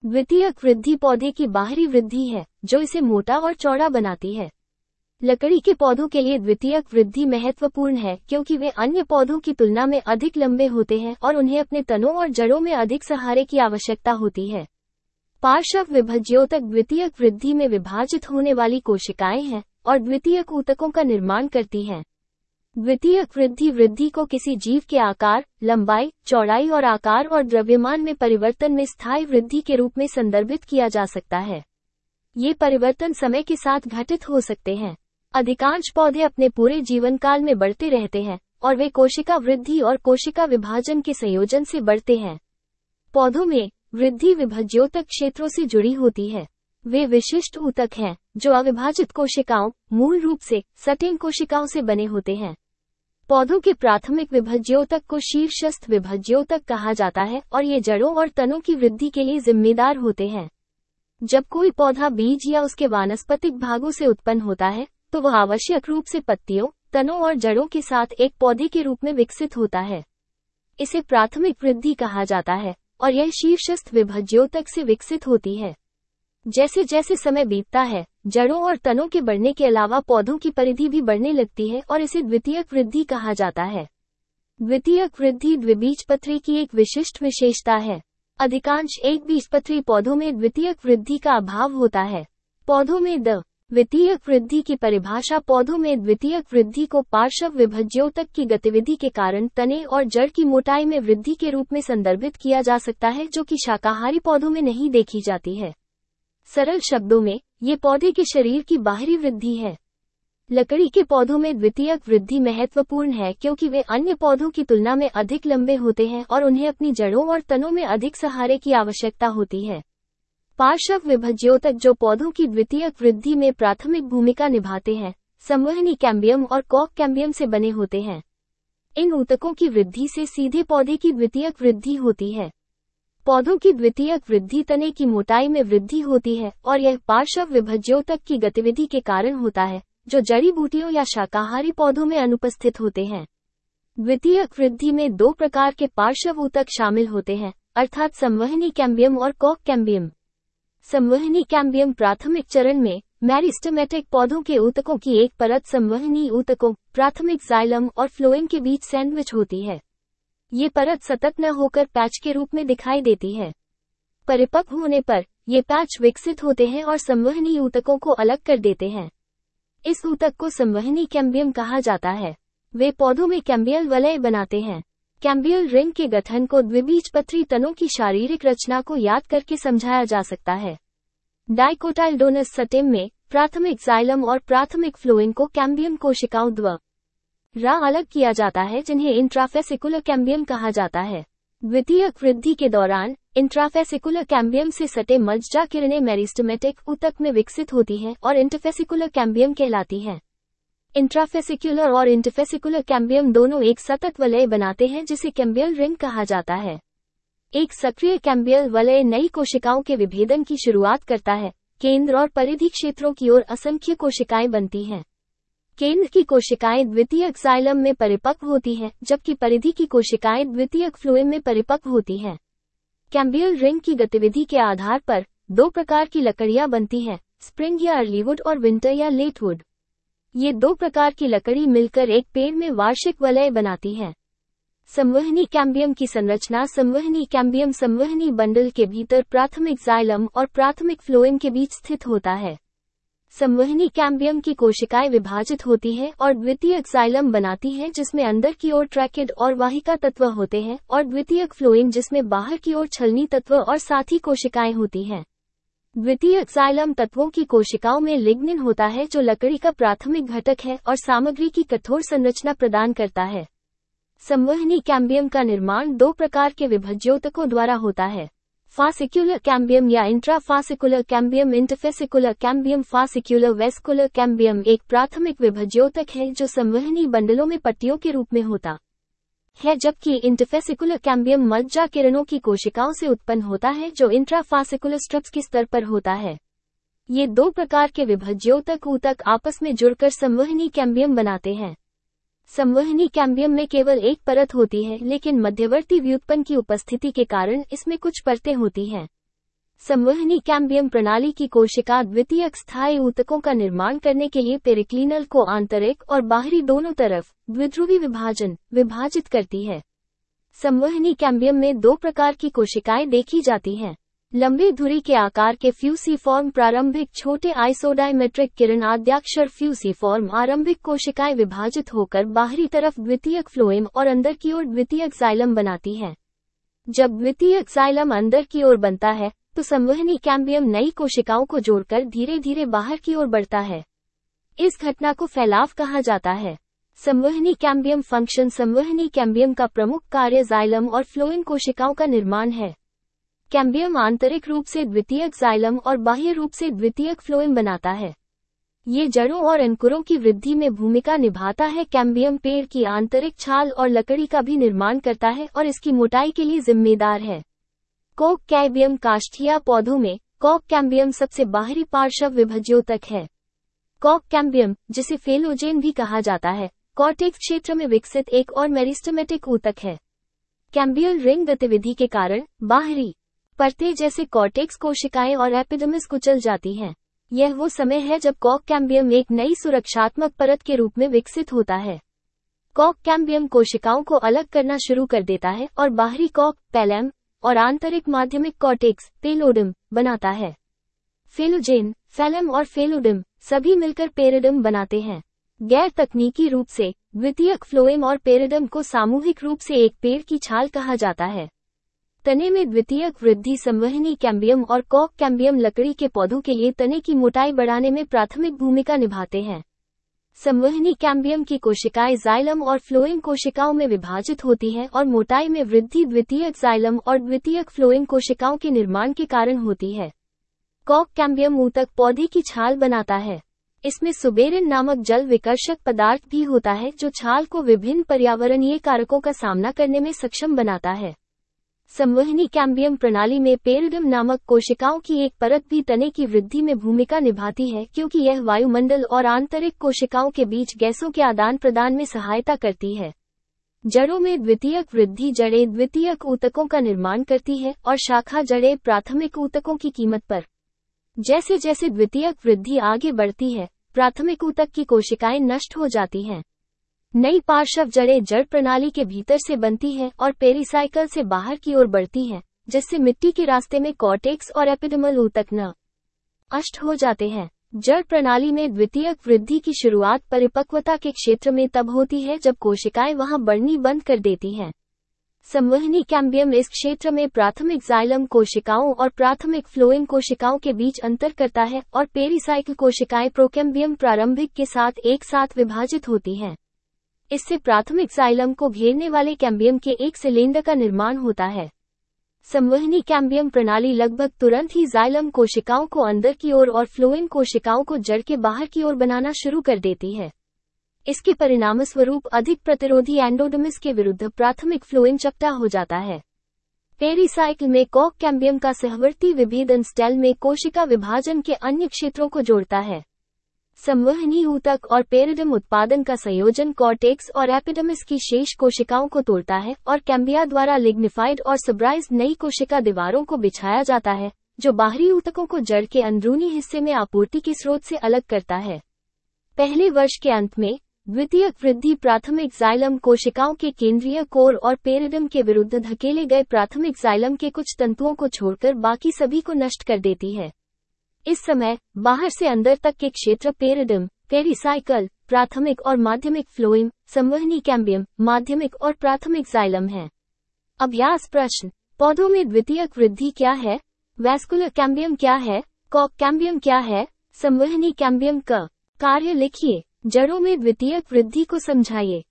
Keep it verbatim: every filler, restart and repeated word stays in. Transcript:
द्वितीयक वृद्धि पौधे की बाहरी वृद्धि है जो इसे मोटा और चौड़ा बनाती है। लकड़ी के पौधों के लिए द्वितीयक वृद्धि महत्वपूर्ण है क्योंकि वे अन्य पौधों की तुलना में अधिक लंबे होते हैं और उन्हें अपने तनों और जड़ों में अधिक सहारे की आवश्यकता होती है। पार्श्व विभज्योतक द्वितीयक वृद्धि में विभाजित होने वाली कोशिकाएं हैं और द्वितीयक ऊतकों का निर्माण करती हैं। द्वितीयक वृद्धि वृद्धि को किसी जीव के आकार, लंबाई, चौड़ाई और आकार और द्रव्यमान में परिवर्तन में स्थायी वृद्धि के रूप में संदर्भित किया जा सकता है। ये परिवर्तन समय के साथ घटित हो सकते हैं। अधिकांश पौधे अपने पूरे जीवन काल में बढ़ते रहते हैं और वे कोशिका वृद्धि और कोशिका विभाजन के संयोजन से बढ़ते हैं। पौधों में वृद्धि विभज्योतक क्षेत्रों से जुड़ी होती है। वे विशिष्ट ऊतक हैं जो अविभाजित कोशिकाओं, मूल रूप से सटेन कोशिकाओं से बने होते हैं। पौधों के प्राथमिक विभज्योतक को शीर्षस्थ विभज्योतक कहा जाता है और ये जड़ों और तनों की वृद्धि के लिए जिम्मेदार होते हैं। जब कोई पौधा बीज या उसके वानस्पतिक भागों से उत्पन्न होता है तो वह आवश्यक रूप से पत्तियों, तनों और जड़ों के साथ एक पौधे के रूप में विकसित होता है। इसे प्राथमिक वृद्धि कहा जाता है और यह शीर्षस्थ विभज्योतक से विकसित होती है। जैसे जैसे समय बीतता है, जड़ों और तनों के बढ़ने के अलावा पौधों की परिधि भी बढ़ने लगती है और इसे द्वितीयक वृद्धि कहा जाता है। द्वितीयक वृद्धि द्विबीजपत्री की एक विशिष्ट विशेषता है। अधिकांश एक बीजपत्री पौधों में द्वितीयक वृद्धि का अभाव होता है। पौधों में द द्वितीयक वृद्धि की परिभाषा पौधों में द्वितीयक वृद्धि को पार्श्व विभज्योतक की गतिविधि के कारण तने और जड़ की मोटाई में वृद्धि के रूप में संदर्भित किया जा सकता है जो कि शाकाहारी पौधों में नहीं देखी जाती है। सरल शब्दों में, ये पौधे के शरीर की बाहरी वृद्धि है। लकड़ी के पौधों में द्वितीयक वृद्धि महत्वपूर्ण है क्योंकि वे अन्य पौधों की तुलना में अधिक लंबे होते हैं और उन्हें अपनी जड़ों और तनों में अधिक सहारे की आवश्यकता होती है। पार्श्व विभज्योतक जो पौधों की द्वितीयक वृद्धि में प्राथमिक भूमिका निभाते हैं, संवहनी कैम्बियम और कॉक कैम्बियम से बने होते हैं। इन ऊतकों की वृद्धि से सीधे पौधे की द्वितीयक वृद्धि होती है। पौधों की द्वितीयक वृद्धि तने की मोटाई में वृद्धि होती है और यह पार्श्व विभज्योतक की गतिविधि के कारण होता है, जो जड़ी बूटियों या शाकाहारी पौधों में अनुपस्थित होते हैं। द्वितीयक वृद्धि में दो प्रकार के पार्श्व ऊतक शामिल होते हैं, अर्थात संवहनी कैम्बियम और कॉक कैम्बियम। संवहनी कैम्बियम प्राथमिक चरण में मेरिस्टेमेटिक पौधों के ऊतकों की एक परत संवहनी ऊतकों, प्राथमिक जाइलम और फ्लोएम के बीच सैंडविच होती है। ये परत सतत न होकर पैच के रूप में दिखाई देती है। परिपक्व होने पर ये पैच विकसित होते हैं और संवहनी ऊतकों को अलग कर देते हैं। इस ऊतक को संवहनी कैम्बियम कहा जाता है। वे पौधों में कैम्बियल वलय बनाते हैं। कैम्बियल रिंग के गठन को द्विबीजपत्री तनों की शारीरिक रचना को याद करके समझाया जा सकता है। डाइकोटाइलडोनस सटेम में प्राथमिक जाइलम और प्राथमिक फ्लोएम को कैम्बियम कोशिकाओं द्वारा अलग किया जाता है, जिन्हें इंट्राफेसिकुलर कैम्बियम कहा जाता है। द्वितीयक वृद्धि के दौरान इंट्राफेसिकुलर कैम्बियम से सटे मज्जा किरणें मेरिस्टेमेटिक ऊतक में विकसित होती हैं और इंटरफेसिकुलर कैम्बियम कहलाती हैं। इंट्राफेसिकुलर और इंटरफेसिकुलर कैम्बियम दोनों एक सतत वलय बनाते हैं जिसे कैम्बियल रिंग कहा जाता है। एक सक्रिय कैम्बियल वलय नई कोशिकाओं के विभेदन की शुरुआत करता है। केंद्र और परिधि क्षेत्रों की ओर असंख्य कोशिकाएं बनती हैं। केंद्र की कोशिकाएं द्वितीयक जाइलम में परिपक्व होती हैं, जबकि परिधि की कोशिकाएं द्वितीयक फ्लोएम में परिपक्व होती हैं। कैम्बियल रिंग की गतिविधि के आधार पर दो प्रकार की लकड़ियां बनती हैं, स्प्रिंग या अर्लीवुड और विंटर या लेटवुड। ये दो प्रकार की लकड़ी मिलकर एक पेड़ में वार्षिक वलय बनाती हैं। संवहनी कैम्बियम की संरचना संवहनी कैम्बियम संवहनी बंडल के भीतर प्राथमिक जाइलम और प्राथमिक फ्लोएम के बीच स्थित होता है। संवहनी कैम्बियम की कोशिकाएं विभाजित होती हैं और द्वितीयक जाइलम बनाती हैं जिसमें अंदर की ओर ट्रैकिड और वाहिका तत्व होते हैं और द्वितीयक फ्लोएम जिसमें बाहर की ओर छलनी तत्व और साथी कोशिकाएं होती हैं। द्वितीयक जाइलम तत्वों की कोशिकाओं में लिग्निन होता है जो लकड़ी का प्राथमिक घटक है और सामग्री की कठोर संरचना प्रदान करता है। संवहनी कैम्बियम का निर्माण दो प्रकार के विभज्योतकों द्वारा होता है, फासिक्युलर कैम्बियम या intrafascicular cambium. Interfascicular cambium fascicular vascular cambium एक प्राथमिक विभज्योतक है जो संवहनी बंडलों में पट्टियों के रूप में होता है, जबकि इंटरफेसिकुलर कैम्बियम मज्जा किरणों की कोशिकाओं से उत्पन्न होता है जो इंट्राफासिकुलर स्ट्रप्स के स्तर पर होता है। ये दो प्रकार के विभज्योतक ऊतक आपस में जुड़कर संवहनी कैम्बियम बनाते हैं। संवहनी कैम्बियम में केवल एक परत होती है, लेकिन मध्यवर्ती व्युत्पन्न की उपस्थिति के कारण इसमें कुछ परतें होती हैं। संवहनी कैम्बियम प्रणाली की कोशिका द्वितीयक स्थायी ऊतकों का निर्माण करने के लिए पेरिक्लिनल को आंतरिक और बाहरी दोनों तरफ द्विध्रुवी विभाजन विभाजित करती है। संवहनी कैम्बियम में दो प्रकार की कोशिकाएं देखी जाती हैं। लंबी धुरी के आकार के फ्यूसीफॉर्म प्रारंभिक छोटे आइसोडाइमेट्रिक किरण आद्याक्षर फ्यूसीफॉर्म आरंभिक कोशिकाएं विभाजित होकर बाहरी तरफ द्वितीयक फ्लोएम और अंदर की ओर द्वितीयक जाइलम बनाती हैं। जब द्वितीयक जाइलम अंदर की ओर बनता है तो संवहनी कैम्बियम नई कोशिकाओं को जोड़कर धीरे धीरे बाहर की ओर बढ़ता है। इस घटना को फैलाव कहा जाता है। संवहनी कैम्बियम फंक्शन संवहनी कैम्बियम का प्रमुख कार्य जाइलम और फ्लोएम कोशिकाओं का निर्माण है। कैम्बियम आंतरिक रूप से द्वितीयक जाइलम और बाह्य रूप से द्वितीयक फ्लोएम बनाता है। ये जड़ों और अंकुरों की वृद्धि में भूमिका निभाता है। कैम्बियम पेड़ की आंतरिक छाल और लकड़ी का भी निर्माण करता है और इसकी मोटाई के लिए जिम्मेदार है। कॉक कैम्बियम काष्ठीय पौधों में कॉक कैम्बियम सबसे बाहरी पार्श्व विभज्योतक है। कॉक कैम्बियम, जिसे फेलोजेन भी कहा जाता है, कॉर्टेक्स क्षेत्र में विकसित एक और मेरिस्टेमेटिक ऊतक है। कैम्बियल रिंग गतिविधि के कारण बाहरी परतें जैसे कॉर्टेक्स कोशिकाएं और एपिडर्मिस कुचल जाती हैं। यह वो समय है जब कॉक कैम्बियम एक नई सुरक्षात्मक परत के रूप में विकसित होता है। कॉक कैम्बियम कोशिकाओं को अलग करना शुरू कर देता है और बाहरी कॉक पैलेम और आंतरिक माध्यमिक कॉर्टेक्स पेलोडम बनाता है। फेलोजेन, फैलम और फेलोडम सभी मिलकर पेरिडम बनाते हैं। गैर तकनीकी रूप से द्वितीयक फ्लोएम और पेरिडम को सामूहिक रूप से एक पेड़ की छाल कहा जाता है। तने में द्वितीयक वृद्धि संवहनी कैम्बियम और कॉक कैम्बियम लकड़ी के पौधों के लिए तने की मोटाई बढ़ाने में प्राथमिक भूमिका निभाते हैं। संवहनी कैम्बियम की कोशिकाएं जाइलम और फ्लोएम कोशिकाओं में विभाजित होती हैं और मोटाई में वृद्धि द्वितीयक जाइलम और द्वितीयक फ्लोएम कोशिकाओं के निर्माण के कारण होती है। कॉक कैम्बियम ऊतक पौधे की छाल बनाता है। इसमें सुबेरिन नामक जल विकर्षक पदार्थ भी होता है जो छाल को विभिन्न पर्यावरणीय कारकों का सामना करने में सक्षम बनाता है। संवहनी कैम्बियम प्रणाली में पेरिडम नामक कोशिकाओं की एक परत भी तने की वृद्धि में भूमिका निभाती है, क्योंकि यह वायुमंडल और आंतरिक कोशिकाओं के बीच गैसों के आदान प्रदान में सहायता करती है। जड़ों में द्वितीयक वृद्धि जड़ें द्वितीयक ऊतकों का निर्माण करती है और शाखा जड़ें प्राथमिक ऊतकों की कीमत पर। जैसे जैसे द्वितीयक वृद्धि आगे बढ़ती है, प्राथमिक ऊतक की कोशिकाएं नष्ट हो जाती हैं। नई पार्श्व जड़ें जड़ प्रणाली के भीतर से बनती हैं और पेरिसाइकल से बाहर की ओर बढ़ती हैं, जिससे मिट्टी के रास्ते में कॉर्टेक्स और एपिडर्मल ऊतक नष्ट हो जाते हैं। जड़ प्रणाली में द्वितीयक वृद्धि की शुरुआत परिपक्वता के क्षेत्र में तब होती है जब कोशिकाएं वहां बढ़नी बंद कर देती हैं। संवहनी कैम्बियम इस क्षेत्र में प्राथमिक जाइलम कोशिकाओं और प्राथमिक फ्लोएम कोशिकाओं के बीच अंतर करता है और पेरिसाइकल कोशिकाएं प्रोकैम्बियम प्रारंभिक के साथ एक साथ विभाजित होती हैं। इससे प्राथमिक जाइलम को घेरने वाले कैम्बियम के एक सिलेंडर का निर्माण होता है। संवहनी कैम्बियम प्रणाली लगभग तुरंत ही जाइलम कोशिकाओं को अंदर की ओर और फ्लोएम कोशिकाओं को जड़ के बाहर की ओर बनाना शुरू कर देती है। इसके परिणामस्वरूप अधिक प्रतिरोधी एंडोडर्मिस के विरुद्ध प्राथमिक फ्लोएम चपटा हो जाता है। पेरिसाइकल में कॉक कैम्बियम का सहवर्ती विभेदन स्टेल में कोशिका विभाजन के अन्य क्षेत्रों को जोड़ता है। संवहनी ऊतक और पेरिडम उत्पादन का संयोजन कॉर्टेक्स और एपिडर्मिस की शेष कोशिकाओं को तोड़ता है और कैम्बिया द्वारा लिग्निफाइड और सब्राइज्ड नई कोशिका दीवारों को बिछाया जाता है, जो बाहरी ऊतकों को जड़ के अंदरूनी हिस्से में आपूर्ति के स्रोत से अलग करता है। पहले वर्ष के अंत में द्वितीयक वृद्धि प्राथमिक जाइलम कोशिकाओं के केंद्रीय कोर और पेरिडम के विरुद्ध धकेले गए प्राथमिक जाइलम के कुछ तंतुओं को छोड़कर बाकी सभी को नष्ट कर देती है। इस समय बाहर से अंदर तक के क्षेत्र पेरिडम, पेरिसाइकल, प्राथमिक और माध्यमिक फ्लोएम, संवहनी कैम्बियम, माध्यमिक और प्राथमिक जाइलम है। अभ्यास प्रश्न: पौधों में द्वितीयक वृद्धि क्या है? वैस्कुलर कैम्बियम क्या है? कॉक कैम्बियम क्या है? संवहनी कैम्बियम का कार्य लिखिए। जड़ों में द्वितीयक वृद्धि को समझाइए।